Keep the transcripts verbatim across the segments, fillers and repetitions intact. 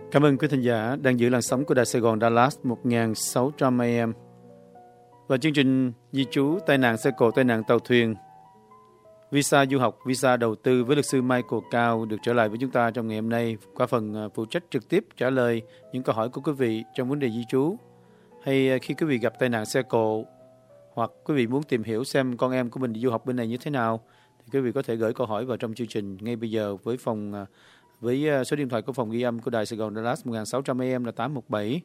Cảm ơn quý thính giả đang giữ làn sóng của Đài Sài Gòn Dallas một nghìn sáu trăm A M. Và chương trình di trú, tai nạn xe cộ, tai nạn tàu thuyền, visa du học, visa đầu tư với luật sư Michael Cao được trở lại với chúng ta trong ngày hôm nay qua phần phụ trách trực tiếp trả lời những câu hỏi của quý vị trong vấn đề di trú. Hay khi quý vị gặp tai nạn xe cộ hoặc quý vị muốn tìm hiểu xem con em của mình đi du học bên này như thế nào thì quý vị có thể gửi câu hỏi vào trong chương trình ngay bây giờ với phòng với số điện thoại của phòng ghi âm của Đài Sài Gòn Dallas một nghìn sáu trăm A M là tám một bảy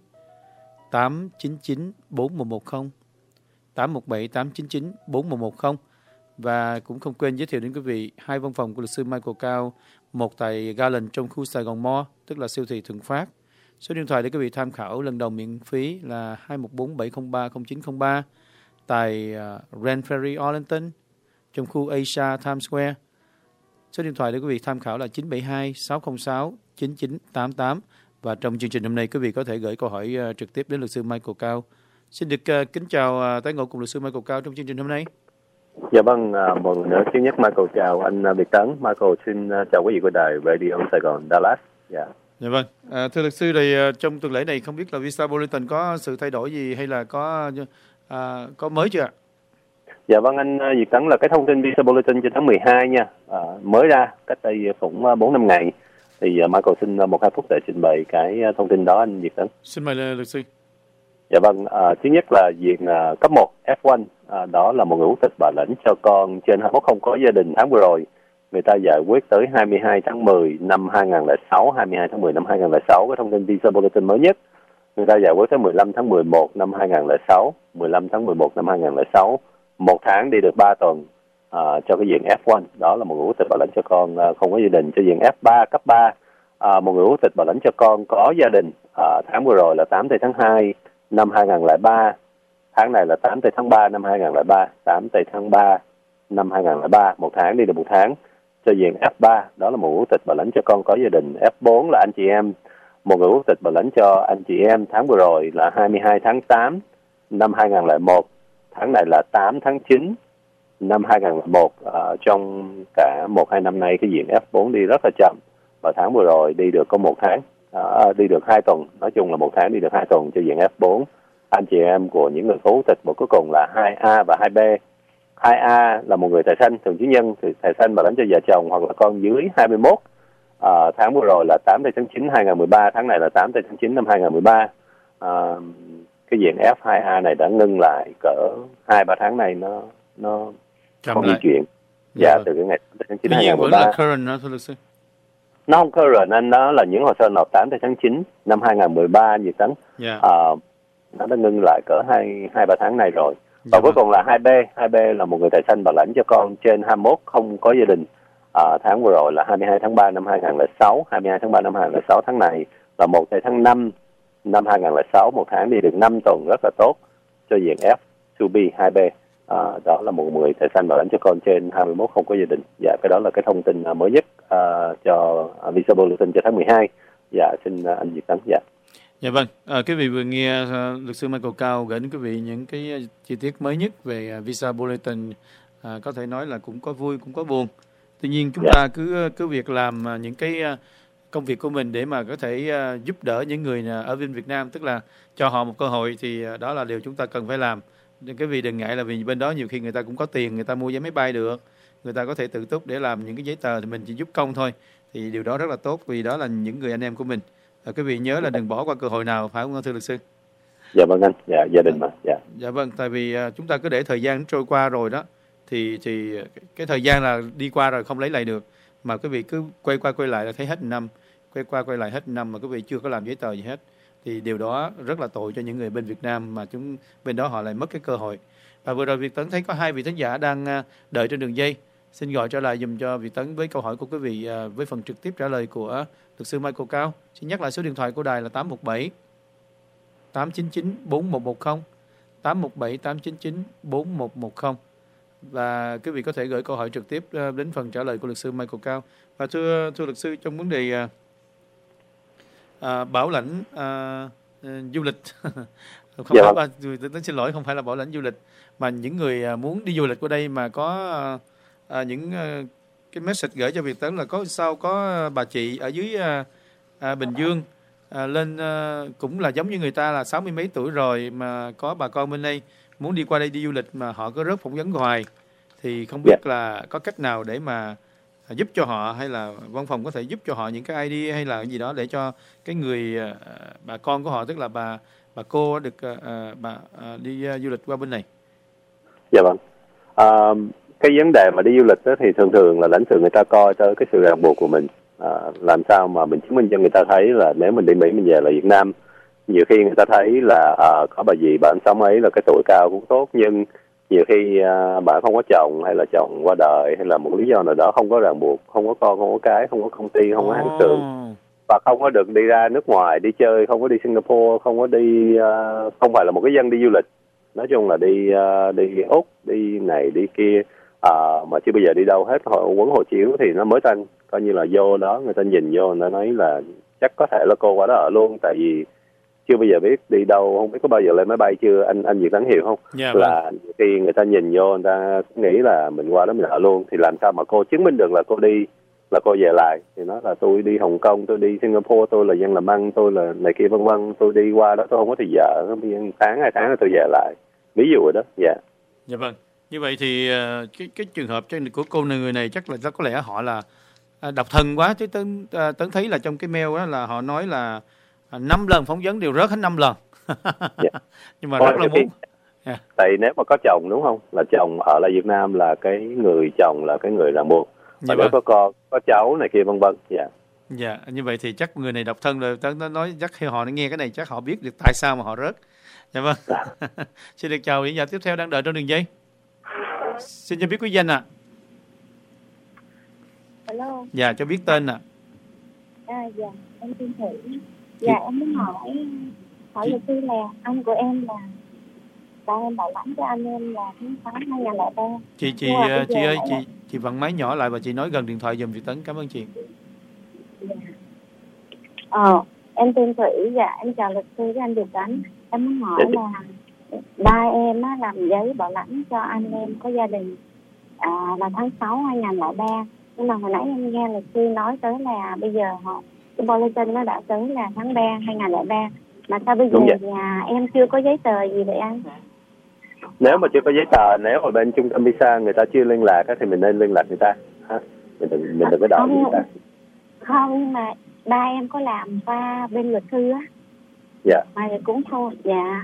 tám chín chín bốn một một không, tám một bảy tám chín chín bốn một một không. Và cũng không quên giới thiệu đến quý vị hai văn phòng của luật sư Michael Cao, một tại Garland trong khu Sài Gòn Mall, tức là siêu thị Thuận Phát. Số điện thoại để quý vị tham khảo lần đầu miễn phí là hai một bốn bảy không ba không chín không ba, tại uh, Grand Ferry, Arlington, trong khu Asia Times Square. Số điện thoại để quý vị tham khảo là chín bảy hai sáu không sáu chín chín tám tám. Và trong chương trình hôm nay quý vị có thể gửi câu hỏi uh, trực tiếp đến luật sư Michael Cao. Xin được uh, kính chào uh, tái ngộ cùng luật sư Michael Cao trong chương trình hôm nay. Dạ vâng, à, một lần nữa thứ nhất Michael chào anh uh, Việt Tấn. Michael xin uh, chào quý vị của đài Radio Sài Gòn Dallas. Dạ. Dạ vâng. À, thưa luật sư, thì uh, trong tuần lễ này không biết là visa Bulletin có sự thay đổi gì hay là có uh, có mới chưa ạ? Dạ vâng, anh uh, Việt Tấn, là cái thông tin visa Bulletin cho tháng mười hai nha, à, mới ra cách đây cũng uh, bốn năm ngày. Thì uh, Michael xin uh, một hai phút để trình bày cái uh, thông tin đó anh Việt Tấn. Xin mời luật sư. Dạ vâng, à, thứ nhất là diện à, cấp một F một, à, đó là một người quốc tịch bảo lãnh cho con trên hai mươi mốt không có gia đình tháng vừa rồi. Người ta giải quyết tới hai mươi hai tháng mười năm hai nghìn không trăm lẻ sáu, hai mươi hai tháng mười năm hai nghìn không trăm lẻ sáu, cái thông tin visa bulletin mới nhất. Người ta giải quyết tới mười lăm tháng mười một năm hai nghìn không trăm lẻ sáu, mười lăm tháng mười một năm hai nghìn không trăm lẻ sáu, một tháng đi được ba tuần à, cho cái diện F một, đó là một người quốc tịch bảo lãnh cho con à, không có gia đình. Cho diện F ba, cấp ba, à, một người quốc tịch bảo lãnh cho con có gia đình, à, tháng vừa rồi là tám tây tháng hai năm hai nghìn không trăm lẻ ba, tháng này là tám tây tháng ba năm hai nghìn không trăm lẻ ba, tám tây tháng ba năm hai nghìn không trăm lẻ ba, một tháng đi được một tháng. Cho diện F ba, đó là một quốc tịch bảo lãnh cho con có gia đình. F bốn là anh chị em, một người quốc tịch bảo lãnh cho anh chị em, tháng vừa rồi là hai mươi hai tháng tám năm hai nghìn không trăm lẻ một, tháng này là tám tháng chín năm hai nghìn không trăm lẻ một. À, trong cả một hai năm nay cái diện F bốn đi rất là chậm, và tháng vừa rồi đi được có một tháng. À, đi được hai tuần, nói chung là một tháng đi được hai tuần cho diện F bốn. Anh chị em của những người có quốc tịch một cuối cùng là hai A và hai B. hai A là một người thẻ xanh thường trú nhân, thì thẻ xanh bảo lãnh cho vợ chồng hoặc là con dưới hai mươi mốt. À, tháng vừa rồi là tám tây tháng chín năm hai nghìn không trăm mười ba, tháng này là tám tây tháng chín năm hai nghìn không trăm mười ba. À, cái diện F hai A này đã ngưng lại cỡ hai ba tháng này, nó nó Chậm không lại. di chuyển. Dạ, dạ từ cái ngày tám tây tháng chín năm hai nghìn không trăm mười ba. Tuy nhiên vẫn là current đó, thưa luật sư. Nó không current anh, đó là những hồ sơ nộp tám tây tháng chín năm hai nghìn không trăm mười ba gì tấn. Yeah. À, nó đã ngưng lại cỡ hai hai ba tháng này rồi. Và Dạ cuối vâng. cùng là hai B, hai B là một người thẻ xanh bảo lãnh cho con trên hai mươi mốt không có gia đình. À, tháng vừa rồi là hai mươi hai tháng ba năm hai nghìn không trăm lẻ sáu, hai mươi hai tháng ba năm hai nghìn không trăm lẻ sáu, tháng này là một tháng năm năm hai nghìn không trăm lẻ sáu, một tháng đi được năm tuần rất là tốt cho diện F hai B, hai B. À, đó là một người thẻ xanh bảo lãnh cho con trên hai mươi mốt không có gia đình. Dạ, cái đó là cái thông tin mới nhất uh, cho visa bulletin cho tháng mười hai. Dạ, xin uh, anh Việt Tấn. Dạ. Dạ vâng, à, quý vị vừa nghe uh, luật sư Michael Cao gửi đến quý vị những cái uh, chi tiết mới nhất về uh, visa bulletin. Uh, có thể nói là cũng có vui cũng có buồn. Tuy nhiên chúng Dạ. ta cứ cứ việc làm uh, những cái uh, công việc của mình để mà có thể uh, giúp đỡ những người uh, ở bên Việt Nam, tức là cho họ một cơ hội, thì uh, đó là điều chúng ta cần phải làm. Nên cái vị đừng ngại là vì bên đó nhiều khi người ta cũng có tiền, người ta mua vé máy bay được, người ta có thể tự túc để làm những cái giấy tờ, thì mình chỉ giúp công thôi, thì điều đó rất là tốt, vì đó là những người anh em của mình. À, quý vị nhớ là đừng bỏ qua cơ hội nào, phải không thưa luật sư? Dạ vâng anh, dạ gia đình mà. Dạ. Dạ vâng, tại vì uh, chúng ta cứ để thời gian trôi qua rồi đó, thì thì cái thời gian là đi qua rồi không lấy lại được, mà quý vị cứ quay qua quay lại là thấy hết năm, quay qua quay lại hết năm mà quý vị chưa có làm giấy tờ gì hết, thì điều đó rất là tội cho những người bên Việt Nam, mà chúng bên đó họ lại mất cái cơ hội. Và vừa rồi Việt Tấn thấy có hai vị thính giả đang uh, đợi trên đường dây, xin gọi trở lại dùm cho Việt Tấn với câu hỏi của quý vị uh, với phần trực tiếp trả lời của luật sư Michael Cao. Xin nhắc lại số điện thoại của đài là tám một bảy tám chín chín bốn một một không, tám một bảy tám chín chín bốn một một không. Và quý vị có thể gửi câu hỏi trực tiếp đến phần trả lời của luật sư Michael Cao. Và thưa thưa luật sư, trong vấn đề à, bảo lãnh à, du lịch không dạ. phải, tôi xin lỗi, không phải là bảo lãnh du lịch, mà những người muốn đi du lịch qua đây mà có à, những à, cái message gửi cho Việt Tấn là có sao có bà chị ở dưới à, à, Bình Dương à, lên à, cũng là giống như người ta là sáu mươi mấy tuổi rồi mà có bà con bên đây muốn đi qua đây đi du lịch mà họ cứ rớt phỏng vấn hoài, thì không biết Dạ. là có cách nào để mà giúp cho họ, hay là văn phòng có thể giúp cho họ những cái idea hay là cái gì đó để cho cái người à, bà con của họ, tức là bà bà cô được à, à, bà à, đi à, du lịch qua bên này. Dạ vâng. À, cái vấn đề mà đi du lịch đó thì thường thường là lãnh sự người ta coi tới cái sự ràng buộc của mình, à, làm sao mà mình chứng minh cho người ta thấy là nếu mình đi Mỹ mình về là Việt Nam. Nhiều khi người ta thấy là à, có bà dì bạn sống ấy là cái tuổi cao cũng tốt, nhưng nhiều khi à, bạn không có chồng hay là chồng qua đời hay là một lý do nào đó không có ràng buộc, không có con, không có cái, không có công ty, không có hãng xưởng, Oh. và không có được đi ra nước ngoài đi chơi, không có đi Singapore, không có đi uh, không phải là một cái dân đi du lịch, nói chung là đi uh, đi Úc, đi này đi kia, uh, mà chưa bây giờ đi đâu hết. Họ quấn hộ chiếu thì nó mới tanh, coi như là vô đó người ta nhìn vô, người ta nói là chắc có thể là cô qua đó ở luôn, tại vì chưa bao giờ biết đi đâu, không biết có bao giờ lên máy bay chưa, anh anh Việt Thắng hiểu không? Yeah, là vâng. khi người ta nhìn vô người ta nghĩ là mình qua đó mình ở luôn, thì làm sao mà cô chứng minh được là cô đi, là cô về lại, thì nói là tôi đi Hồng Kông, tôi đi Singapore, tôi là dân làm ăn, tôi là này kia vân vân, tôi đi qua đó tôi không có thì vợ, tháng hai tháng là tôi về lại, ví dụ rồi đó. Dạ. Yeah. Dạ vâng. Như vậy thì cái cái trường hợp của cô này, người này chắc là có lẽ họ là độc thân quá, chứ Tấn, Tấn thấy là trong cái mail đó là họ nói là năm lần phỏng vấn đều rớt hết năm lần. Yeah. Nhưng mà Thôi, rất là muốn. Yeah. Tại nếu mà có chồng đúng không, là chồng ở lại Việt Nam là cái người chồng là cái người ràng buộc. Và nếu có con, có cháu này kia vân vân. Dạ. Dạ, như vậy thì chắc người này độc thân rồi. Tớ nói chắc khi họ nghe cái này chắc họ biết được tại sao mà họ rớt. Dạ vâng. À. Xin được chào vị giả tiếp theo đang đợi trong đường dây. Xin cho biết quý danh ạ. À. Hello. Dạ, cho biết tên ạ. À. À, dạ, em tên Thủy. Dạ, em muốn hỏi hỏi luật sư là anh của em là ba em bảo lãnh cho anh em là tháng sáu hai nghìn lẻ ba. Chị chị chị ơi, chị là... chị vặn máy nhỏ lại và chị nói gần điện thoại giùm Việt Tấn, cảm ơn chị. Dạ. Ờ, em tên Thủy, dạ em chào luật sư với anh Việt Tấn. Em muốn hỏi là ba em á làm giấy bảo lãnh cho anh em có gia đình à, là tháng sáu hai nghìn lẻ ba. Nhưng mà hồi nãy em nghe luật sư nói tới là bây giờ họ cái bulletin nó đã tới là tháng ba hai nghìn lẻ ba, mà sao bây giờ nhà em chưa có giấy tờ gì vậy anh? Nếu mà chưa có giấy tờ, nếu mà bên trung tâm visa người ta chưa liên lạc thì mình nên liên lạc người ta ha. Mình đừng mình đừng có đợi người ta. Không, nhưng mà ba em có làm qua bên luật sư á. Dạ. Mà cũng thôi. Dạ.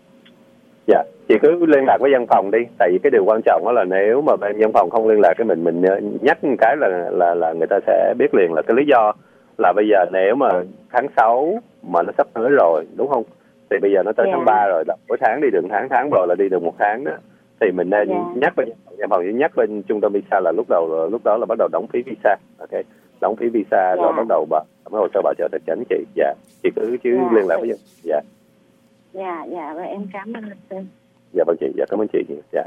Dạ, chị cứ liên lạc với văn phòng đi, tại vì cái điều quan trọng đó là nếu mà bên văn phòng không liên lạc cái mình mình nhắc một cái là là là người ta sẽ biết liền là cái lý do là bây giờ nếu mà tháng sáu mà nó sắp tới rồi đúng không, thì bây giờ nó tới yeah. tháng ba rồi, mỗi tháng đi đường tháng, tháng rồi là đi được một tháng đó, thì mình nên yeah. nhắc bên văn phòng, nhắc bên trung tâm visa là lúc đầu lúc đó là bắt đầu đóng phí visa, ok, đóng phí visa yeah. rồi bắt đầu bà mới hồ sơ bảo trợ tài chính chị. Dạ, chị cứ chứ yeah. liên lạc với dạ. Dạ, dạ, và em cảm ơn luật sư. Dạ vâng chị, dạ cảm ơn chị. Dạ.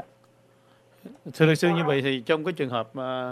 Thưa luật sư, như vậy thì trong cái trường hợp mà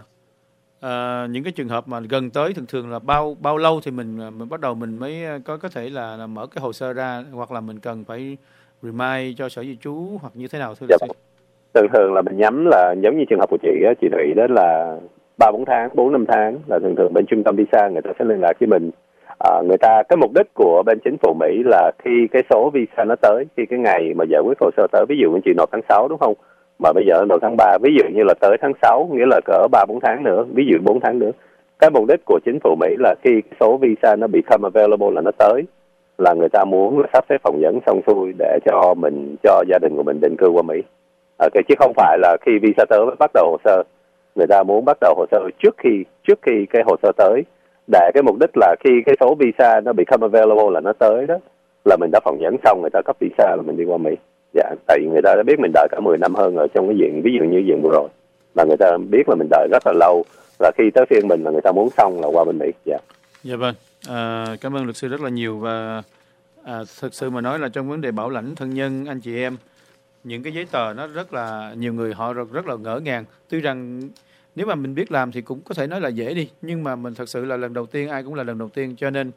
à, những cái trường hợp mà gần tới thường thường là bao bao lâu thì mình mình bắt đầu mình mới có có thể là, là mở cái hồ sơ ra, hoặc là mình cần phải remind cho sở di trú hoặc như thế nào thưa luật sư? Thường thường là mình nhắm là giống như trường hợp của chị á, chị Thủy, đó là ba bốn tháng, bốn năm tháng là thường thường bên trung tâm visa người ta sẽ liên lạc với mình. À, người ta cái mục đích của bên chính phủ Mỹ là khi cái số visa nó tới, khi cái ngày mà giải quyết hồ sơ tới, ví dụ như chị nộp tháng sáu đúng không, mà bây giờ nộp tháng ba, ví dụ như là tới tháng sáu, nghĩa là cỡ ba bốn tháng nữa, ví dụ bốn tháng nữa. Cái mục đích của chính phủ Mỹ là khi số visa nó become available là nó tới, là người ta muốn là sắp xếp phỏng vấn xong xuôi để cho mình, cho gia đình của mình định cư qua Mỹ. À, chứ không phải là khi visa tới mới bắt đầu hồ sơ. Người ta muốn bắt đầu hồ sơ trước khi trước khi cái hồ sơ tới, để cái mục đích là khi cái số visa nó become available là nó tới đó, là mình đã phỏng vấn xong, người ta cấp visa là mình đi qua Mỹ. Dạ, tại vì người ta đã biết mình đợi cả mười năm hơn ở trong cái diện, ví dụ như diện vừa rồi, mà người ta biết là mình đợi rất là lâu, và khi tới phiên mình là người ta muốn xong là qua bên Mỹ. Dạ. Dạ vâng, à, cảm ơn luật sư rất là nhiều. Và à, thực sự mà nói là trong vấn đề bảo lãnh thân nhân, anh chị em, những cái giấy tờ nó rất là, nhiều người họ rất, rất là ngỡ ngàng. Tuy rằng nếu mà mình biết làm thì cũng có thể nói là dễ đi, nhưng mà mình thật sự là lần đầu tiên, ai cũng là lần đầu tiên, cho nên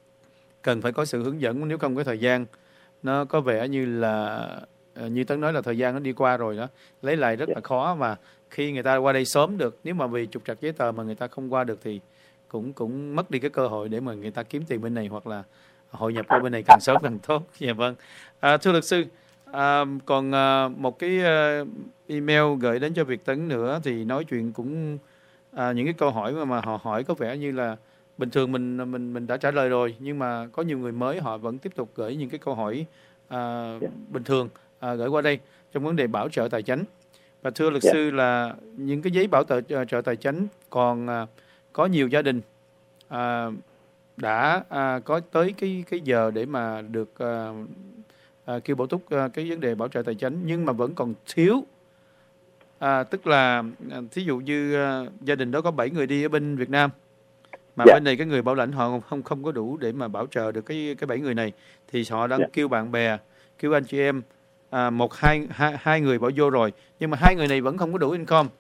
cần phải có sự hướng dẫn. Nếu không cái thời gian nó có vẻ như là, như Tấn nói là thời gian nó đi qua rồi đó, lấy lại rất là khó. Mà khi người ta qua đây sớm được, nếu mà vì trục trặc giấy tờ mà người ta không qua được thì cũng cũng mất đi cái cơ hội để mà người ta kiếm tiền bên này, hoặc là hội nhập qua bên này càng sớm càng tốt. Dạ vâng. À, thưa luật sư, à, còn à, một cái à, email gửi đến cho Việt Tấn nữa thì nói chuyện cũng à, những cái câu hỏi mà, mà họ hỏi có vẻ như là bình thường mình mình mình đã trả lời rồi, nhưng mà có nhiều người mới họ vẫn tiếp tục gửi những cái câu hỏi à, yeah. bình thường à, gửi qua đây trong vấn đề bảo trợ tài chính. Và thưa luật yeah. sư là những cái giấy bảo trợ trợ tài chính còn à, có nhiều gia đình à, đã à, có tới cái cái giờ để mà được à, à, kêu bổ túc à, cái vấn đề bảo trợ tài chính, nhưng mà vẫn còn thiếu. À, tức là thí dụ như à, gia đình đó có bảy người đi ở bên Việt Nam, mà yeah. bên này cái người bảo lãnh họ không không có đủ để mà bảo trợ được cái cái bảy người này, thì họ đang yeah. kêu bạn bè, kêu anh chị em à, một hai, hai hai người bỏ vô rồi, nhưng mà hai người này vẫn không có đủ income.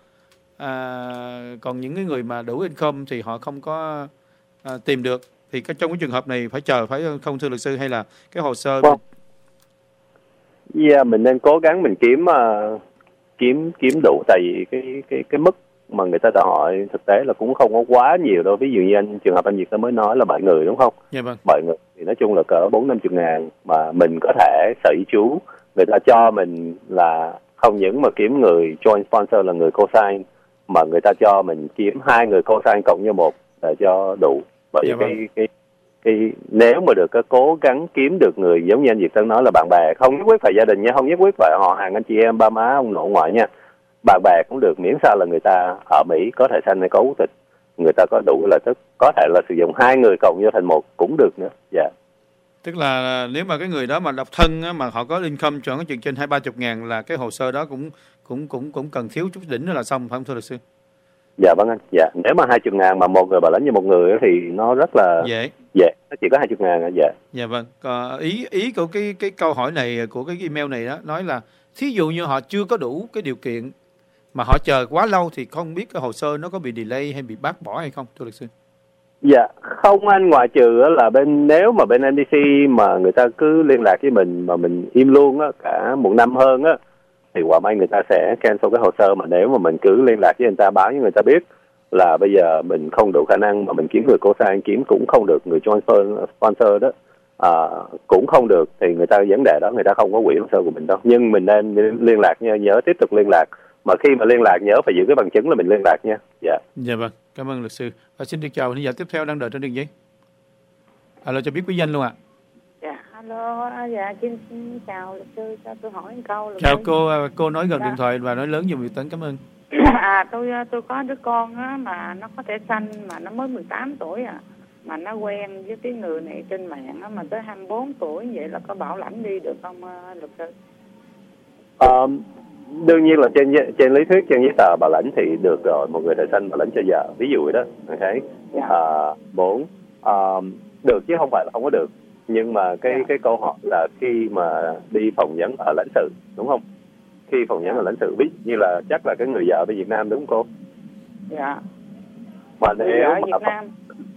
À, còn những cái người mà đủ income thì họ không có à, tìm được, thì cái, trong cái trường hợp này phải chờ phải không thưa luật sư, hay là cái hồ sơ well, yeah, mình nên cố gắng mình kiếm uh, kiếm kiếm đủ, tại vì cái cái cái mức mà người ta đòi hỏi thực tế là cũng không có quá nhiều đâu. Ví dụ như anh trường hợp anh Việt mới nói là bảy người đúng không? Dạ vâng. Bảy người thì nói chung là cỡ bốn năm chục ngàn, mà mình có thể sở ý chú người ta cho mình là không những mà kiếm người joint sponsor là người co-sign, mà người ta cho mình kiếm hai người co-sign cộng như một để cho đủ. Bởi vì dạ cái, vâng. cái cái nếu mà được cái cố gắng kiếm được người giống như anh Việt Tân nói là bạn bè, không nhất quyết phải gia đình nha, không nhất quyết phải họ hàng anh chị em ba má ông nội ngoại nha, bạn bè cũng được, miễn sao là người ta ở Mỹ có thẻ xanh hay có quốc tịch, người ta có đủ lợi tức, có thể là sử dụng hai người cộng vô thành một cũng được nữa. Dạ. Yeah. Tức là nếu mà cái người đó mà độc thân á, mà họ có income chọn cái chuyện trên hai ba chục ngàn là cái hồ sơ đó cũng cũng cũng cũng cần thiếu chút đỉnh nữa là xong, phải không thưa luật sư? Dạ vâng anh. Dạ, nếu mà hai chục ngàn mà một người bảo lãnh như một người thì nó rất là dễ. Dạ, nó chỉ có hai chục ngàn. Dạ. Dạ vâng. Còn ý ý của cái cái câu hỏi này, của cái email này đó nói là thí dụ như họ chưa có đủ cái điều kiện mà họ chờ quá lâu thì không biết cái hồ sơ nó có bị delay hay bị bác bỏ hay không thưa luật sư? Dạ, không anh, ngoại trừ là bên nếu mà bên en bê xê mà người ta cứ liên lạc với mình mà mình im luôn á cả một năm hơn á, thì quả may người ta sẽ cancel cái hồ sơ. Mà nếu mà mình cứ liên lạc với người ta, báo với người ta biết là bây giờ mình không đủ khả năng mà mình kiếm người co-sign kiếm cũng không được, người joint sponsor đó à, cũng không được, thì người ta vấn đề đó người ta không có quỹ hồ sơ của mình đâu. Nhưng mình nên liên lạc nha, nhớ tiếp tục liên lạc. Mà khi mà liên lạc nhớ phải giữ cái bằng chứng là mình liên lạc nha. Dạ. Dạ vâng, cảm ơn luật sư. Và xin được chào khán giả tiếp theo đang đợi trên đường dây. Alo, cho biết quý danh luôn ạ. À. Dạ, alo, dạ xin chào luật sư, cho tôi hỏi một câu. Chào sư. cô, cô nói gần dạ. điện thoại và nói lớn giùm Việt Tấn, cảm ơn. À, tôi tôi có đứa con á mà nó có thẻ xanh mà nó mới mười tám tuổi à, mà nó quen với cái người này trên mạng á, mà tới hai mươi bốn tuổi, vậy là có bảo lãnh đi được không luật sư? Um, đương nhiên là trên trên lý thuyết, trên giấy tờ bảo lãnh thì được rồi, một người thẻ xanh bảo lãnh cho vợ, ví dụ vậy đó. Ok. Dạ. À, bốn um, được chứ không phải là không có được, nhưng mà cái dạ. cái câu hỏi là khi mà đi phỏng vấn ở lãnh sự đúng không? Khi phỏng vấn dạ. ở lãnh sự, ví dụ như là chắc là cái người vợ bên Việt Nam đúng không cô? Dạ. Mà nếu mà Việt Nam.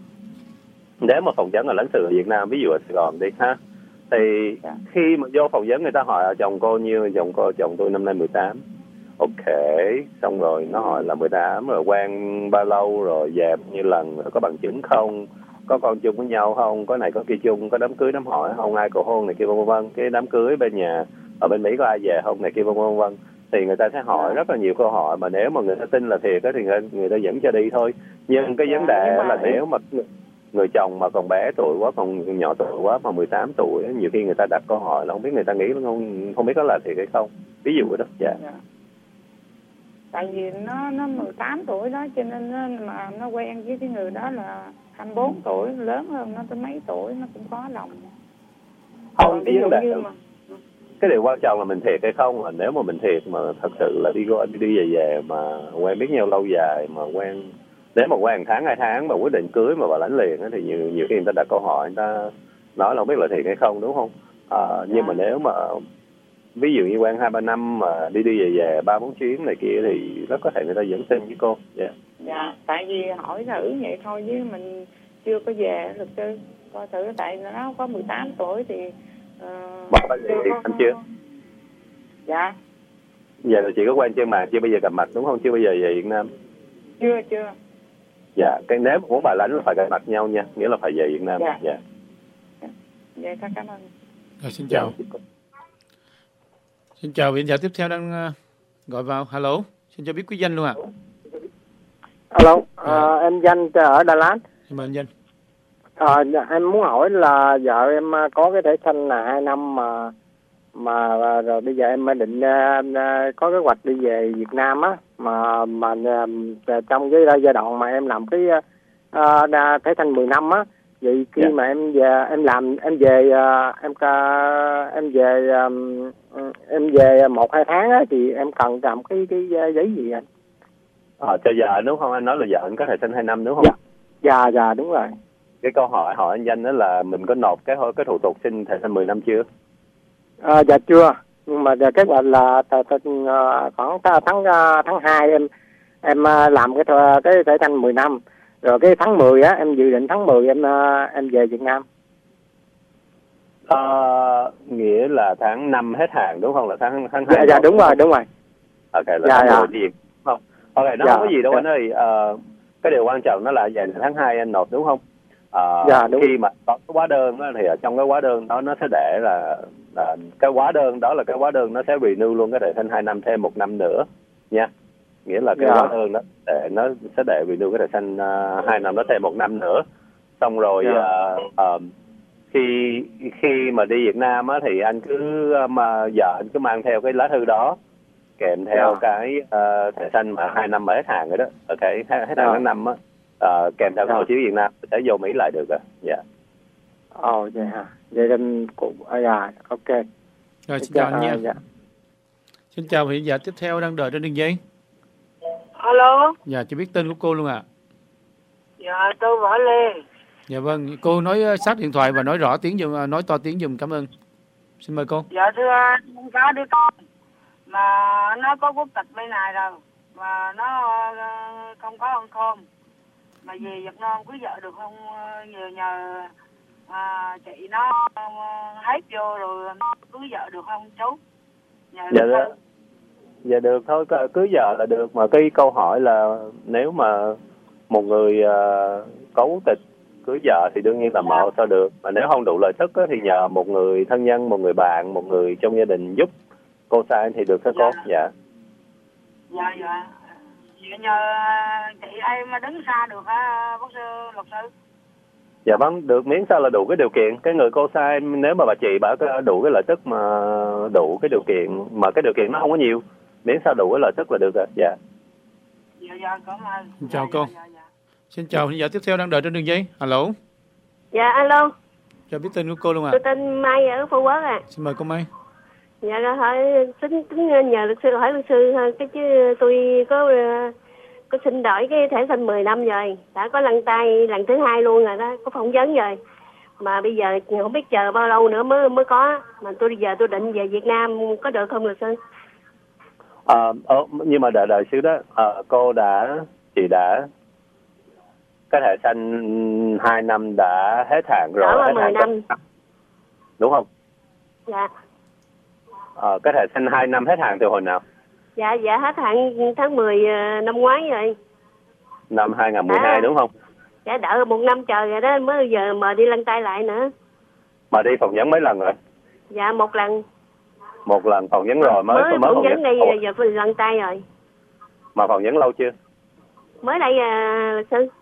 nếu mà phỏng vấn ở lãnh sự ở Việt Nam, ví dụ ở Sài Gòn đi ha, thì dạ. khi mà vô phỏng vấn người ta hỏi chồng cô nhiêu, chồng cô chồng tôi năm nay mười tám. Ok, xong rồi nó hỏi là mười tám rồi quen bao lâu rồi, về bao nhiêu lần, rồi có bằng chứng không, có con chung với nhau không, có này có kia chung, có đám cưới đám hỏi không, ai cầu hôn này kia vân vân, cái đám cưới bên nhà ở bên Mỹ có ai về không này kia vân vân vân. Thì người ta sẽ hỏi rất là nhiều câu hỏi, mà nếu mà người ta tin là thiệt thì người, người ta dẫn cho đi thôi. Nhưng cái vấn đề là nếu mà người chồng mà còn bé tuổi quá, còn nhỏ tuổi quá mà mười tám tuổi, nhiều khi người ta đặt câu hỏi là không biết người ta nghĩ không không biết có là thiệt hay không, ví dụ đó. Dạ. Dạ. Tại vì nó nó mười tám tuổi đó, cho nên nó, mà nó quen với cái người đó là hai mươi bốn tuổi, lớn hơn nó tới mấy tuổi, nó cũng có lòng. Không, cái vấn đề mà... cái điều quan trọng là mình thiệt hay không. Mà nếu mà mình thiệt mà thật sự là đi đi đi về về mà quen biết nhau lâu dài, mà quen nếu mà quen tháng hai tháng mà quyết định cưới mà bảo lãnh liền thì nhiều nhiều khi người ta đặt câu hỏi, người ta nói là không biết là thiệt hay không, đúng không? À, nhưng dạ. mà nếu mà ví dụ như quen hai ba năm mà đi đi về về ba bốn chuyến này kia thì rất có thể người ta dẫn tin với cô. Dạ. Yeah. Dạ, tại vì hỏi thử vậy thôi chứ mình chưa có về luật sư coi thử, tại nó có mười tám tuổi thì uh, Bà chưa thì anh chưa? Dạ. Giờ là chị có quen trên mạng chưa, bây giờ gặp mặt đúng không? Chưa bây giờ về Việt Nam? Chưa chưa. Dạ, cái nếu mà muốn bà lãnh là phải gặp mặt nhau nha, nghĩa là phải về Việt Nam. Dạ. Dạ. Dạ, con cảm ơn. Rồi, xin chào. Xin chào vị giả tiếp theo đang uh, gọi vào. Hello, xin cho biết quý danh luôn ạ. À. Alo, à, em Danh ở Đà Lạt. Xin mời anh Danh. À, em muốn hỏi là vợ em có cái thẻ xanh là hai năm mà mà rồi bây giờ em mới định uh, có kế hoạch đi về Việt Nam á, mà mà uh, trong cái giai đoạn mà em làm cái uh, thẻ xanh mười năm á, vậy khi yeah. mà em về em làm em về uh, em uh, em về um, em về một hai tháng á, thì em cần làm cái cái giấy gì anh? À, cho vợ đúng không? Anh nói là vợ anh có thẻ xanh hai năm đúng không? Dạ, dạ, dạ đúng rồi. Cái câu hỏi hỏi anh Danh đó là mình có nộp cái cái thủ tục xin thẻ xanh mười năm chưa? À, dạ chưa, nhưng mà kế hoạch là khoảng tháng tháng hai em em làm cái cái thẻ xanh mười năm, rồi cái tháng mười á em dự định tháng mười em em về Việt Nam. À, nghĩa là tháng năm hết hạn đúng không? Là tháng tháng hai. Dạ, dạ đúng rồi, đúng rồi. Ok, là dạ, tháng dạ. mười gì không? Ok, nó dạ, không có gì đâu dạ. anh ơi. À, cái điều quan trọng đó là về tháng hai anh nộp đúng không? À, dạ, đúng. Khi mà có cái hóa đơn đó, thì ở trong cái hóa đơn đó nó sẽ để là, là cái hóa đơn đó là cái hóa đơn nó sẽ renew luôn cái thẻ xanh hai năm thêm một năm nữa nha. Nghĩa là cái dạ. hóa đơn đó để nó sẽ để renew cái thẻ xanh uh, hai năm đó thêm một năm nữa. Xong rồi dạ. uh, uh, khi khi mà đi Việt Nam á thì anh cứ mà vợ anh cứ mang theo cái lá thư đó kèm theo dạ. cái uh, thẻ xanh mà hai năm mà hết hạn rồi đó, ở cái hết hạn tháng năm á. Uh, kèm theo cái hộ chiếu Việt Nam sẽ vô Mỹ lại được rồi. Dạ. Ồ vậy hả? Vậy nên cũng à, dạ, ok. Rồi xin chào anh nha. Dạ. Xin chào vị giả tiếp theo đang đợi trên đường dây. Alo. Dạ, chưa biết tên của cô luôn ạ. À. Dạ, tôi Võ Lê. Dạ vâng, cô nói sát điện thoại và nói rõ tiếng giùm, nói to tiếng giùm, cảm ơn. Xin mời cô. Dạ thưa anh, có đứa con mà nó có quốc tịch bên này rồi mà nó không có con khôn. Mà về Việt Nam cưới vợ được không? Nhờ nhờ à, chị nó hết vô rồi cưới vợ được không chú? Nhờ dạ được. Dạ được thôi, cưới vợ là được. Mà cái câu hỏi là nếu mà một người uh, có quốc tịch cưới vợ thì đương nhiên là mở sao được. Mà nếu không đủ lợi tức á, thì nhờ một người thân nhân, một người bạn, một người trong gia đình giúp cô sai thì được hết cô. Dạ. Dạ dạ. Vậy nhờ chị em mà đứng xa được hả bác sư, luật sư? Dạ vâng, được, miễn sao là đủ cái điều kiện. Cái người cô sai nếu mà bà chị bà có đủ cái lợi tức mà đủ cái điều kiện, mà cái điều kiện nó không có nhiều, miễn sao đủ cái lợi tức là được rồi. Dạ. Dạ dạ, cảm ơn. Xin chào dạ, cô. Dạ, dạ. Xin chào vị giả tiếp theo đang đợi trên đường dây. Alo. Dạ alo. Cho biết tên của cô luôn ạ. À. Tôi tên Mai ở Phú Quốc ạ. À. Xin mời cô Mai. Dạ rồi hỏi tính tính nhờ luật sư hỏi luật sư cái chứ tôi có có xin đổi cái thẻ xanh mười năm rồi, đã có lăn tay lần thứ hai luôn rồi đó, có phỏng vấn rồi. Mà bây giờ không biết chờ bao lâu nữa mới mới có, mà tôi bây giờ tôi định về Việt Nam có được không luật sư? À, nhưng mà đợi đợi xíu đó, à, cô đã chị đã cái thẻ xanh hai năm đã hết hạn rồi. Đó hết mười năm. Đúng không? Dạ. À, cái thẻ xanh hai năm hết hạn từ hồi nào? Dạ dạ hết hạn tháng mười năm ngoái rồi. Năm hai không một hai à, đúng không? Dạ đợi một năm trời rồi đó, mới giờ mà đi lăn tay lại nữa. Mà đi phỏng vấn mấy lần rồi? Dạ một lần. Một lần phỏng vấn rồi mới mới, mới phỏng vấn đây Ồ. Giờ phải lăn tay rồi. Mà phỏng vấn lâu chưa? Mới đây à, luật sư.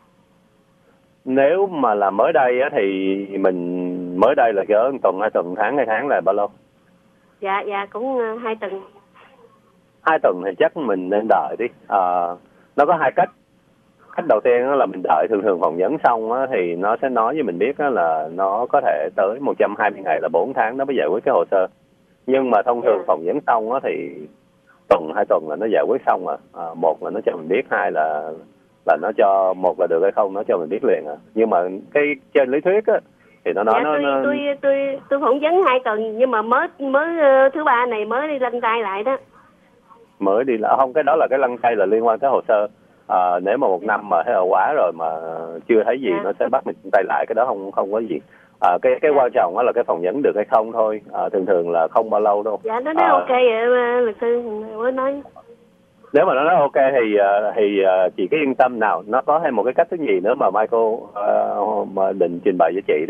Nếu mà là mới đây á thì mình mới đây là cỡ tuần, hai tuần, tháng, hai tháng là bao lâu? Dạ dạ cũng uh, hai tuần. Hai tuần thì chắc mình nên đợi đi. À, nó có hai cách. Cách đầu tiên là mình đợi, thường thường phỏng vấn xong á, thì nó sẽ nói với mình biết á, là nó có thể tới một trăm hai mươi ngày là bốn tháng nó mới giải quyết cái hồ sơ. Nhưng mà thông thường yeah. phỏng vấn xong á, thì tuần, hai tuần là nó giải quyết xong à. À, một là nó cho mình biết, hai là là nó cho, một là được hay không nó cho mình biết liền à. Nhưng mà cái trên lý thuyết á thì nó nói dạ, nó, tôi, nó tôi tôi tôi phỏng vấn hai tuần nhưng mà mới mới uh, thứ ba này mới đi lăn tay lại đó. Mới đi là không, cái đó là cái lăn tay là liên quan tới hồ sơ. À, nếu mà một năm mà thấy là quá rồi mà chưa thấy gì yeah. nó sẽ bắt mình tay lại, cái đó không không có gì. À, cái cái yeah. quan trọng đó là cái phỏng vấn được hay không thôi. À, thường thường là không bao lâu đâu. Dạ nó nói à, ok vậy luật sư mới nói. Nếu mà nó nói ok thì thì chị cứ yên tâm nào. Nó có thêm một cái cách thứ nhì nữa mà Michael uh, mà định trình bày với chị đó.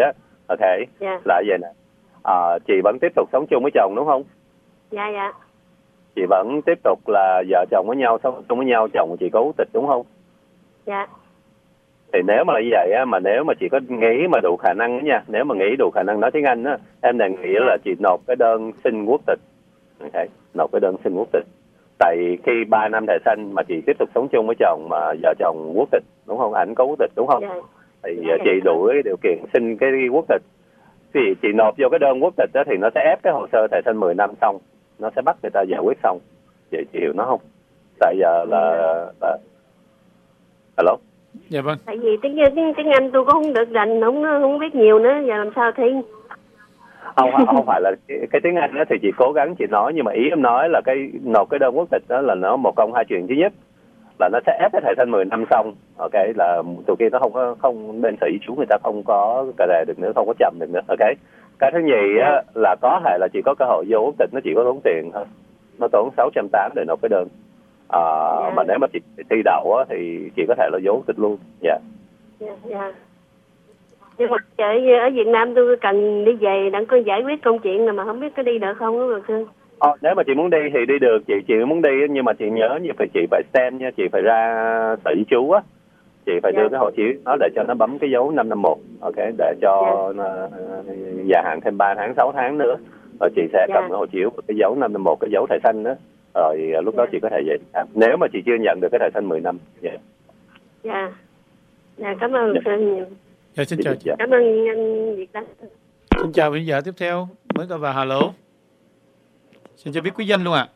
Ok, Dạ. là vậy nè. À, chị vẫn tiếp tục sống chung với chồng đúng không? Dạ dạ. Chị vẫn tiếp tục là vợ chồng với nhau, sống chung với nhau, chồng của chị có quốc tịch đúng không? Dạ. Thì nếu mà như vậy á, mà nếu mà chị có nghĩ mà đủ khả năng nha, nếu mà nghĩ đủ khả năng nói tiếng Anh á, em đề nghị là chị nộp cái đơn xin quốc tịch. Ok, nộp cái đơn xin quốc tịch. Tại khi ba năm thẻ xanh mà chị tiếp tục sống chung với chồng mà vợ chồng quốc tịch đúng không? Ảnh có quốc tịch đúng không? Dạ. Thì Dạ. chị đủ cái điều kiện xin cái quốc tịch. Thì chị nộp vô cái đơn quốc tịch đó thì nó sẽ ép cái hồ sơ thẻ xanh mười năm xong, nó sẽ bắt người ta giải quyết xong. Vậy chị hiểu nó không? Tại giờ là, là... Hello? Dạ vâng. Tại vì tiếng tiếng tiếng Anh tôi cũng không được rành, không không biết nhiều nữa, giờ làm sao thi? Không không phải là cái, cái tiếng Anh đó thì chị cố gắng chị nói, nhưng mà ý em nói là cái nộp cái đơn quốc tịch đó là nó một công hai chuyện. Thứ nhất là nó sẽ ép cái thẻ xanh mười năm xong, ok, là tụi kia nó không có không bên sở di trú người ta không có cà rề được nữa, không có chậm được nữa, ok. Cái thứ nhì á, là có thể là chỉ có cơ hội vô quốc tịch, nó chỉ có tốn tiền thôi, nó tốn sáu trăm tám để nộp cái đơn. À, Dạ. mà nếu mà chị thi đậu á, thì chị có thể là vô quốc tịch luôn. Dạ. Dạ. Dạ. Nhưng mà ở, ở Việt Nam tôi cần đi về đang có giải quyết công chuyện rồi mà không biết có đi được không đó luật sư. Ờ, nếu mà chị muốn đi thì đi được, chị chị muốn đi nhưng mà chị nhớ như phải chị phải xem nha, chị phải ra sở di trú á, chị phải Dạ. đưa cái hộ chiếu nó để cho nó bấm cái dấu năm năm một, ok, để cho dạ. nó gia hạn thêm ba tháng sáu tháng nữa, rồi chị sẽ dạ. cầm cái hộ chiếu cái dấu năm năm một, cái dấu thẻ xanh đó, rồi lúc dạ. đó chị có thể về. À, nếu mà chị chưa nhận được cái thẻ xanh mười năm. Dạ. Dạ. Dạ, cảm ơn luật sư nhiều. Dạ, xin chào chị. Cảm ơn anh Việt Đăng. Xin chào quý giả tiếp theo mới có vào. Hello. Xin cho biết quý danh luôn ạ. À.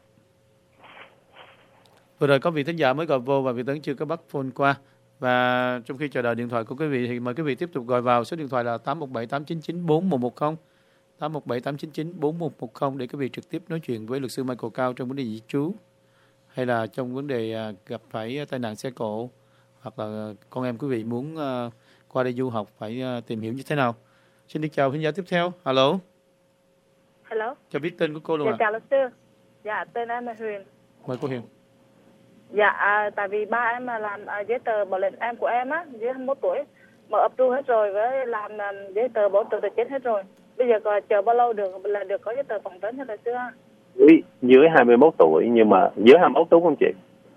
Vừa rồi có vị thính giả mới gọi vô và vị tấn chưa có bắt phone qua. Và trong khi chờ đợi điện thoại của quý vị thì mời quý vị tiếp tục gọi vào. Số điện thoại là tám một bảy tám chín chín bốn một một không, tám một bảy tám chín chín bốn một một không để quý vị trực tiếp nói chuyện với luật sư Michael Cao trong vấn đề di trú, hay là trong vấn đề gặp phải tai nạn xe cộ, hoặc là con em quý vị muốn qua đây du học phải tìm hiểu như thế nào. Xin được chào thính giả tiếp theo. Alo. Hello. Cho biết tên của cô luôn ạ. Dạ, chào luật sư. Dạ, tên em là Huyền. Mời cô Huyền. Dạ, à, tại vì ba em là làm à, giấy tờ bảo lãnh em của em á, dưới hai mươi mốt tuổi, mà approve hết rồi, với làm à, giấy tờ bảo trợ tài chính hết rồi. Bây giờ còn chờ bao lâu được là được có giấy tờ phỏng vấn hết rồi chưa? Dưới, dưới hai mươi mốt tuổi, nhưng mà dưới hai mươi mốt đúng không chị?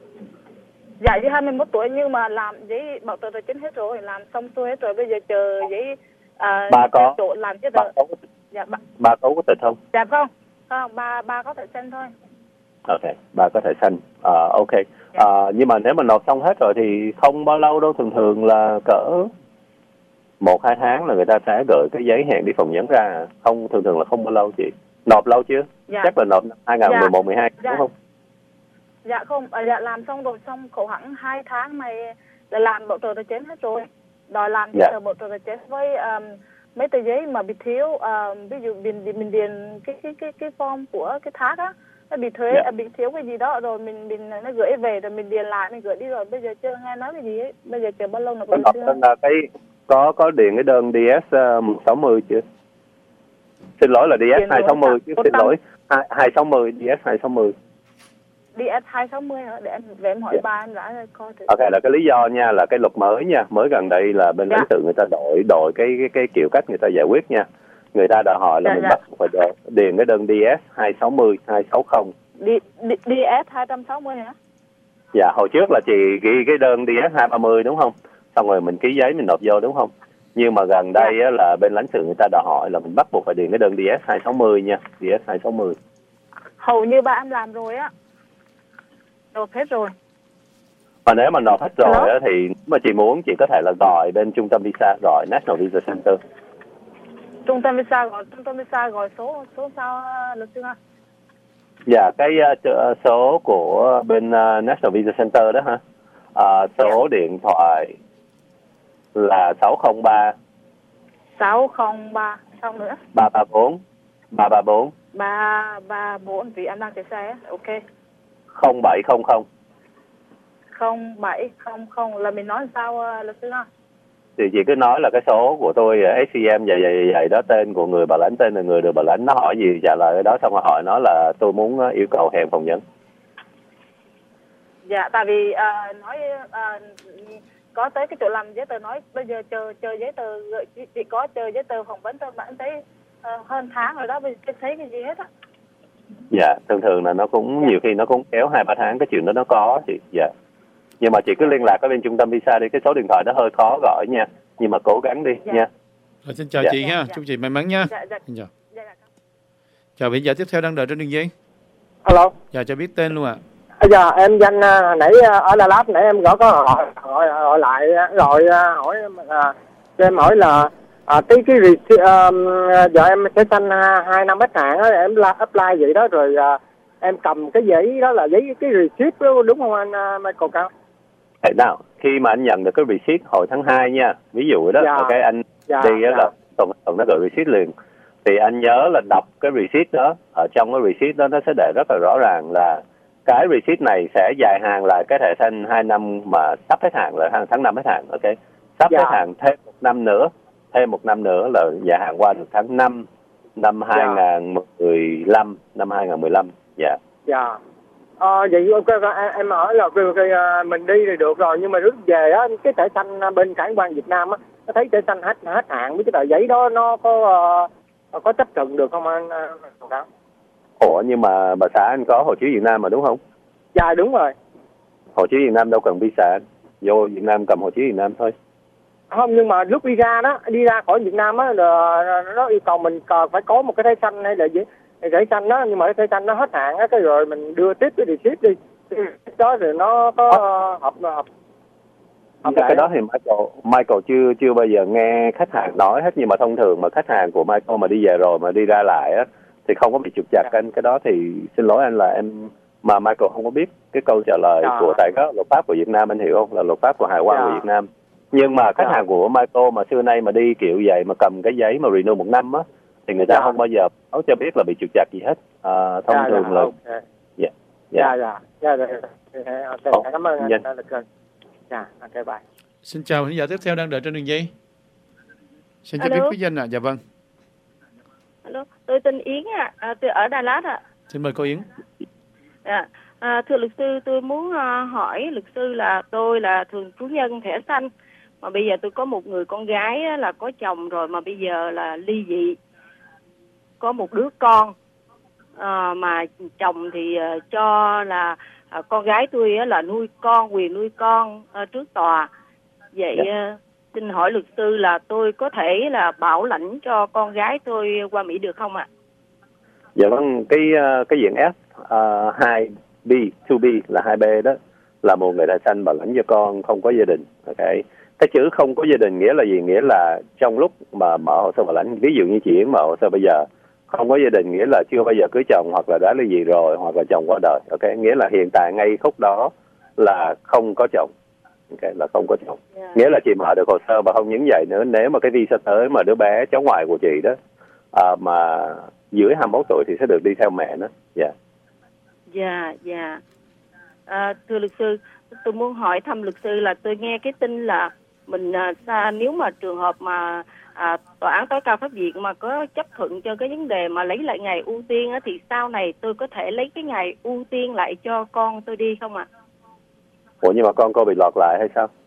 Dạ, dưới hai mươi mốt tuổi nhưng mà làm giấy bảo trợ tài chính hết rồi, làm xong xuôi hết rồi, bây giờ chờ giấy à, ba có chỗ làm giấy tờ. Ba có, dạ, ba, ba có quốc tịch không? Dạ không, không, ba ba có thể xanh thôi. Ok, ba có thể xanh. À, ok. À, nhưng mà nếu mà nộp xong hết rồi thì không bao lâu đâu, thường thường là cỡ một hai tháng là người ta sẽ gửi cái giấy hẹn đi phỏng vấn ra. Không, thường thường là không bao lâu chị. Nộp lâu chưa? Dạ. Chắc là nộp năm hai nghìn mười một mười hai dạ. đúng không? Dạ không, dạ làm xong rồi, xong khổ hẳn hai tháng này là làm bảo trợ tài chính hết rồi. Đòi làm giấy tờ bảo trợ tài chính với um, mấy tờ giấy mà bị thiếu, uh, ví dụ mình mình điền cái cái cái cái form của cái thác á, nó bị thuế, yeah. bị thiếu cái gì đó rồi mình mình nó gửi về rồi mình điền lại, mình gửi đi rồi bây giờ chưa nghe nói cái gì ấy, bây giờ chờ bao lâu nó nộp lên là cái có có điền cái đơn đê ét một sáu không chưa? Xin lỗi là đê ét hai sáu không chứ, xin lỗi hai sáu không, đê ét hai sáu không. đê ét hai sáu không hả? Để em về em hỏi yeah. ba em đã coi thử. Ok, là cái lý do nha, là cái luật mới nha, mới gần đây là bên lãnh sự người ta đổi đổi cái cái cái kiểu cách người ta giải quyết nha. Người ta đòi hỏi là dạ, mình dạ. bắt phải điền cái đơn đê ét hai sáu không, hai sáu không. đê ét hai sáu không hả? Dạ, hồi trước là chị ghi cái đơn đê ét hai ba không đúng không? Xong rồi mình ký giấy mình nộp vô đúng không? Nhưng mà gần đây dạ. á, là bên lãnh sự người ta đòi hỏi là mình bắt buộc phải điền cái đơn đê ét hai sáu không nha, đê ét hai sáu không. Hầu như ba em làm rồi á. Nộp hết rồi. Mà nếu mà nộp hết rồi á, thì mà chị muốn chị có thể là gọi bên trung tâm visa, gọi National Visa Center. Trung tâm visa gọi trung tâm visa gọi số số sao luật sư ha? Dạ, cái uh, số của bên uh, National Visa Center đó ha. Uh, số yeah. điện thoại là sáu không ba sáu không ba xong nữa ba ba bốn ba ba bốn ba ba bốn vì anh đang chạy xe á. Ok. không bảy không không không bảy không không là mình nói sao uh, luật sư ha? Thì chị cứ nói là cái số của tôi ét xê em vậy vậy vậy đó, tên của người bảo lãnh, tên là người được bảo lãnh, nó hỏi gì trả lời cái đó, xong rồi hỏi nó là tôi muốn yêu cầu hẹn phỏng vấn. Dạ, tại vì uh, nói uh, có tới cái chỗ làm giấy tờ nói bây giờ chờ chờ giấy tờ chị, chị có chờ giấy tờ phỏng vấn thôi mà anh thấy uh, hơn tháng rồi đó, bây giờ chưa thấy cái gì hết á. Dạ, thường thường là nó cũng dạ. nhiều khi nó cũng kéo hai ba tháng cái chuyện đó nó có chị. Dạ. Nhưng mà chị cứ liên lạc ở bên trung tâm visa đi, cái số điện thoại đó hơi khó gọi nha, nhưng mà cố gắng đi dạ. nha. Rồi, xin chào dạ. chị ha, dạ. chúc chị may mắn nha. Dạ, dạ. Xin chào. Dạ, dạ. Chào vị giả tiếp theo đang đợi trên đường dây. Alo. Dạ, cho biết tên luôn ạ. À. Dạ, em danh hồi nãy ở Đà Lạt nãy em gõ có hỏi hỏi, hỏi lại rồi hỏi à, cho em hỏi là à, cái cái um, giờ em sẽ sanh hai năm hết hạn á, em apply vậy đó rồi à, em cầm cái giấy đó là giấy cái receipt đó, đúng không anh uh, Michael Cao? Thế nào, khi mà anh nhận được cái receipt hồi tháng hai nha, ví dụ đó, dạ. cái anh dạ, đi đó dạ. là tuần tuần nó gửi receipt liền, thì anh nhớ là đọc cái receipt đó, ở trong cái receipt đó nó sẽ để rất là rõ ràng là cái receipt này sẽ dài hạn lại cái thẻ xanh hai năm mà sắp hết hạn là tháng năm hết hạn, ok? Sắp dạ. hết hạn thêm một năm nữa, thêm một năm nữa là dài hạn qua được tháng năm năm dạ. hai nghìn mười lăm, năm hai nghìn mười lăm, dạ. Dạ. Ờ, vậy em hỏi là mình đi thì được rồi, nhưng mà rước về á, cái thẻ xanh bên hải quan Việt Nam á, nó thấy thẻ xanh hết hết hạn với cái tờ giấy đó nó có uh, có chấp thuận được không anh? Uh, Ủa nhưng mà bà xã anh có hộ chiếu Việt Nam mà đúng không? Dạ đúng rồi. Hộ chiếu Việt Nam đâu cần visa, vô Việt Nam cầm hộ chiếu Việt Nam thôi. Không, nhưng mà lúc đi ra đó, đi ra khỏi Việt Nam á, nó yêu cầu mình cần phải có một cái thẻ xanh hay là gì? Thẻ xanh đó, nhưng mà cái thẻ xanh nó hết hạn á, cái rồi mình đưa tiếp cái receipt đi. Đó rồi nó có hợp hợp. hợp cái đó thì Michael Michael chưa chưa bao giờ nghe khách hàng nói hết, nhưng mà thông thường mà khách hàng của Michael mà đi về rồi mà đi ra lại á thì không có bị trục trặc anh. Cái đó thì xin lỗi anh là em mà Michael không có biết cái câu trả lời dạ. của tại đó luật pháp của Việt Nam, anh hiểu không, là luật pháp của hải quan dạ. của Việt Nam. Nhưng mà khách dạ. hàng của Michael mà xưa nay mà đi kiểu vậy mà cầm cái giấy mà renew một năm á thì người ta dạ. không bao giờ nói cho biết là bị trục trặc gì hết. À, thông dạ, thường dạ, là okay. dạ dạ dạ dạ dạ dạ okay. Cảm ơn anh đã được kênh. Dạ, ok bye. Xin chào khán giả tiếp theo đang đợi trên đường dây. Xin cho biết quý danh ạ. À. Dạ vâng. Alo, tôi tên Yến ạ, à. à, tôi ở Đà Lạt ạ. À. Xin mời cô Yến. À, à, thưa luật sư, tôi muốn uh, hỏi luật sư là tôi là thường trú nhân thẻ xanh, mà bây giờ tôi có một người con gái á, là có chồng rồi mà bây giờ là ly dị, có một đứa con, à, mà chồng thì uh, cho là uh, con gái tôi á, là nuôi con, quyền nuôi con uh, trước tòa. Vậy uh, xin hỏi luật sư là tôi có thể là bảo lãnh cho con gái tôi qua Mỹ được không ạ? Dạ vâng, cái cái diện F uh, hai B, hai B là hai B đó là một người thẻ xanh bảo lãnh cho con không có gia đình. Ok. Cái chữ không có gia đình nghĩa là gì? Nghĩa là trong lúc mà mở hồ sơ bảo lãnh, ví dụ như chị Yến mở hồ sơ bây giờ không có gia đình nghĩa là chưa bao giờ cưới chồng hoặc là đã ly dị rồi hoặc là chồng qua đời. Ok, nghĩa là hiện tại ngay khúc đó là không có chồng. Ok, là không có chồng. Yeah. Nghĩa là chị mở được hồ sơ và không những vậy nữa, nếu mà cái visa tới mà đứa bé cháu ngoại của chị đó à, mà dưới hai mươi mốt tuổi thì sẽ được đi theo mẹ nó. Dạ. Dạ, dạ. À, thưa luật sư, tôi muốn hỏi thăm luật sư là tôi nghe cái tin là mình à, nếu mà trường hợp mà à, tòa án tối cao pháp viện mà có chấp thuận cho cái vấn đề mà lấy lại ngày ưu tiên á, thì sau này tôi có thể lấy cái ngày ưu tiên lại cho con tôi đi không ạ? À? Ủa nhưng mà con cô bị lọt lại hay sao?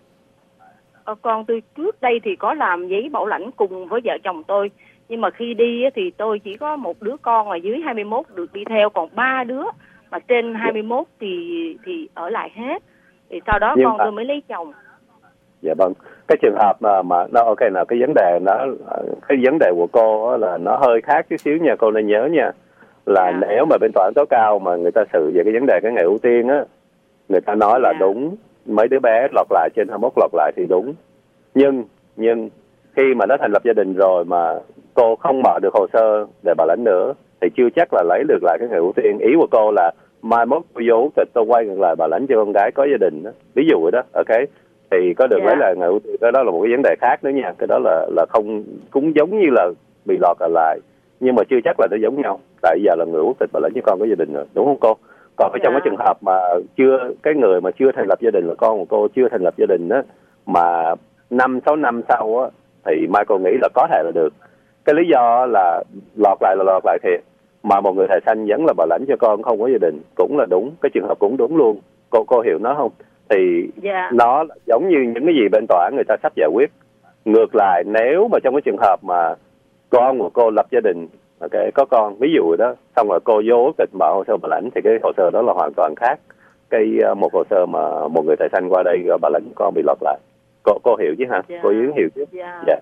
Ờ, con tôi trước đây thì có làm giấy bảo lãnh cùng với vợ chồng tôi, nhưng mà khi đi á, thì tôi chỉ có một đứa con là dưới hai mươi mốt được đi theo, còn ba đứa mà trên hai mươi mốt thì thì ở lại hết. Thì sau đó nhưng con mà... tôi mới lấy chồng. Dạ vâng. Cái trường hợp mà mà nó ok nào cái vấn đề nó cái vấn đề của cô là nó hơi khác chút xíu nha, cô nên nhớ nha. Là dạ. Nếu mà bên tòa án tối cao mà người ta xử về cái vấn đề cái ngày ưu tiên á, người ta nói là dạ. đúng, mấy đứa bé lọt lại trên hai mươi mốt lọt lại thì đúng. Nhưng nhưng khi mà nó thành lập gia đình rồi mà cô không mở được hồ sơ để bảo lãnh nữa thì chưa chắc là lấy được lại cái ngày ưu tiên. Ý của cô là mai mốt cô vô thì tôi quay ngược lại bảo lãnh cho con gái có gia đình đó. Ví dụ vậy đó, ok, thì có được yeah. lấy lại ngày ưu tiên, cái đó là một cái vấn đề khác nữa nha. Cái đó là là không cũng giống như là bị lọt lại, nhưng mà chưa chắc là nó giống nhau. Tại giờ là người quốc tịch bảo lãnh cho con có gia đình rồi, đúng không cô? Còn yeah. trong cái trường hợp mà chưa cái người mà chưa thành lập gia đình là con của cô chưa thành lập gia đình á, mà năm sáu năm sau á thì Michael nghĩ là có thể là được. Cái lý do là lọt lại là lọt lại thiệt, mà một người thầy xanh vẫn là bảo lãnh cho con không có gia đình cũng là đúng, cái trường hợp cũng đúng luôn. Cô cô hiểu nó không? thì Dạ. nó giống như những cái gì bên tòa người ta sắp giải quyết. Ngược lại, nếu mà trong cái trường hợp mà con của cô lập gia đình, okay, có con, ví dụ đó, xong rồi cô vô tịch mở hồ sơ bảo lãnh thì cái hồ sơ đó là hoàn toàn khác. Cái một hồ sơ mà một người tại sanh qua đây bảo lãnh con bị lọt lại. Cô cô hiểu chứ hả? Dạ. Cô Yến hiểu chứ? Dạ. Dạ.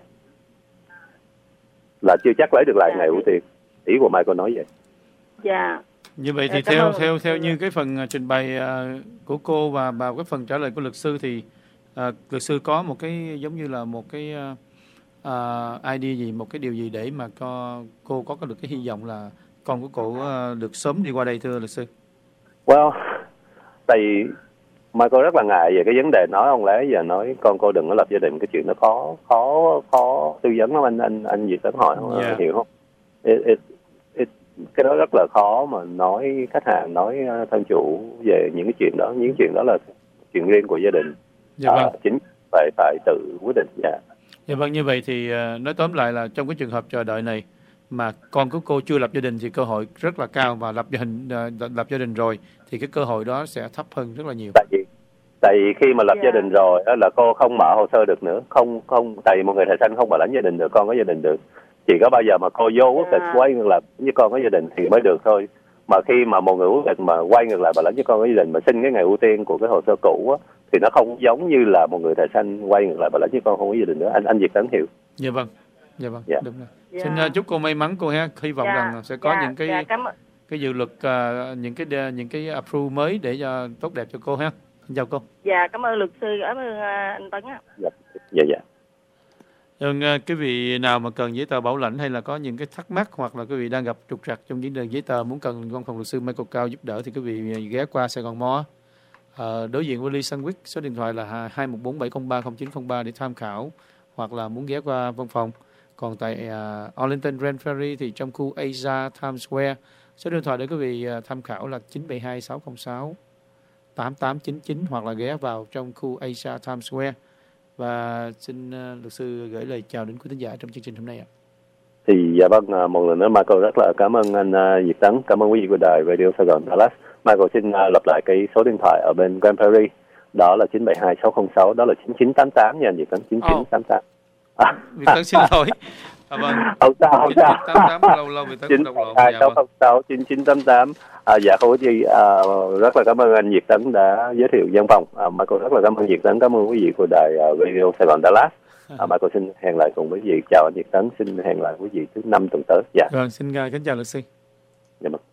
Là chưa chắc lấy được lại Dạ. ngày ưu tiên. Ý của Mai cô nói vậy. Dạ. Như vậy thì Dạ, cảm theo ơn theo luật theo sư. như cái phần uh, trình bày uh, của cô và và cái phần trả lời của luật sư thì uh, luật sư có một cái giống như là một cái uh, uh, idea gì, một cái điều gì để mà co, cô có được cái hy vọng là con của cô uh, được sớm đi qua đây thưa luật sư? Well, tại vì Mai cô rất là ngại về cái vấn đề nói ông lẽ giờ nói con cô đừng có lập gia đình, cái chuyện nó khó khó khó tư vấn lắm anh anh anh Việt Tấn hỏi không? Yeah. Hiểu không? It, it, it, cái đó rất là khó mà nói khách hàng, nói thân chủ về những cái chuyện đó, những chuyện đó là chuyện riêng của gia đình. Dạ vâng. À, chính phải phải tự quyết định. Dạ. Dạ vâng, như vậy thì uh, nói tóm lại là trong cái trường hợp chờ đợi này mà con của cô chưa lập gia đình thì cơ hội rất là cao, và lập gia đình uh, lập gia đình rồi thì cái cơ hội đó sẽ thấp hơn rất là nhiều. Tại vì tại vì khi mà lập Dạ. gia đình rồi đó là cô không mở hồ sơ được nữa, không không tại vì một người thầy sanh không bảo lãnh gia đình được, con có gia đình được. Chỉ có bao giờ mà cô vô quốc tịch Dạ. quay ngược lại với con có gia đình thì mới được thôi. Mà khi mà một người quốc tịch mà quay ngược lại bảo lãnh với con có gia đình mà xin cái ngày ưu tiên của cái hồ sơ cũ á, thì nó không giống như là một người thầy sanh quay ngược lại bảo lãnh với con không có gia đình nữa. Anh anh Việt Tấn hiểu. Dạ vâng. Dạ vâng, Dạ. đúng rồi. Dạ. Xin uh, chúc cô may mắn cô ha, hy vọng Dạ. rằng sẽ có Dạ. những cái Dạ, cảm ơn. cái dự luật uh, những cái những cái approve mới để cho tốt đẹp cho cô ha. Xin chào cô. Dạ, cảm ơn luật sư, cảm ơn uh, anh Tấn á. Dạ dạ. dạ. Vâng, uh, cái vị nào mà cần giấy tờ bảo lãnh hay là có những cái thắc mắc, hoặc là quý vị đang gặp trục trặc trong vấn đề giấy tờ muốn cần văn phòng luật sư Michael Cao giúp đỡ thì quý vị ghé qua Sài Gòn Mo, uh, đối diện với Lee Sandwich, số điện thoại là hai một bốn bảy không ba không chín không ba để tham khảo, hoặc là muốn ghé qua văn phòng. Còn tại uh, Arlington Grand Prairie thì trong khu Asia Times Square, số điện thoại để quý vị uh, tham khảo là chín bảy hai sáu không sáu tám tám chín chín, hoặc là ghé vào trong khu Asia Times Square. Và xin uh, luật sư gửi lời chào đến quý khán giả trong chương trình hôm nay ạ. Thì dạ vâng, một lần nữa Michael rất là cảm ơn anh uh, Việt Tấn, cảm ơn quý vị của đài Radio Sài Gòn Dallas. Michael xin uh, lặp lại cái số điện thoại ở bên Grand Prairie, đó là chín bảy hai sáu không sáu, đó là chín chín tám tám nha anh Việt Tấn, chín chín tám tám. À. Việt Tấn xin lỗi. À, vâng. Không sao, không sao. chín chín tám tám lâu lâu Việt Tấn đọc lộn. Dạ vâng. chín chín tám tám. À, dạ không có gì. À, rất là cảm ơn anh Việt Tấn đã giới thiệu văn phòng. À, Michael rất là cảm ơn Việt Tấn, cảm ơn quý vị của đài uh, Radio Sài Gòn Dallas. À, Michael xin hẹn lại cùng quý vị. Chào anh Việt Tấn, xin hẹn lại quý vị thứ năm tuần tới. Dạ. Vâng, xin kính chào luật sư. Dạ vâng.